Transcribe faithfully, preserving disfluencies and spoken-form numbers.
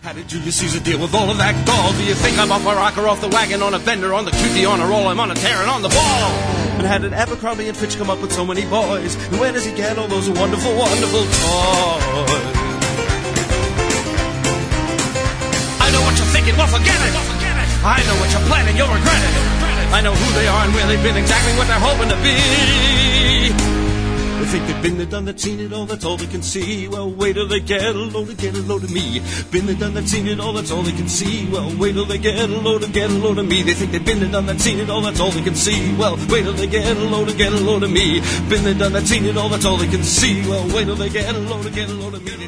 How did Julius Caesar deal with all of that gall? Do you think I'm off a rock or off the wagon, on a bender, on the cutie, on a roll, I'm on a tear and on the ball? And how did Abercrombie and Fitch come up with so many boys? And where does he get all those wonderful, wonderful toys? I know what you're thinking, well forget it. I know what you're planning, you'll regret it. I know who they are and where they've been, exactly what they're hoping to be. They think they've been there, done that, seen it all, that's all they can see. Well, wait till they get a load of, get a load of me. Been there, done that, seen it all, that's all they can see. Well, wait till they get a load of, get a load of me. They think they've been there, done that, seen it all, that's all they can see. Well, wait till they get a load of, get a load of me. Been there, done that, seen it all, that's all they can see. Well, wait till they get a load of, get a load of me.